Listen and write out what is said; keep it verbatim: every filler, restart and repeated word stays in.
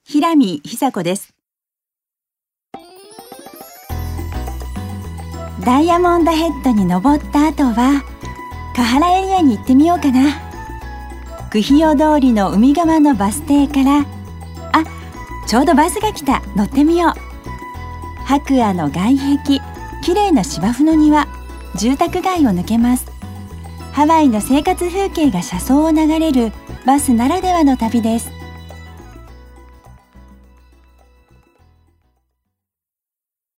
平見久子です。ダイヤモンドヘッドに登った後はカハラエリアに行ってみようかな。クヒオ通りの海側のバス停から、あ、ちょうどバスが来た。乗ってみよう。白亜の外壁、綺麗な芝生の庭、住宅街を抜けます。ハワイの生活風景が車窓を流れるバスならではの旅です。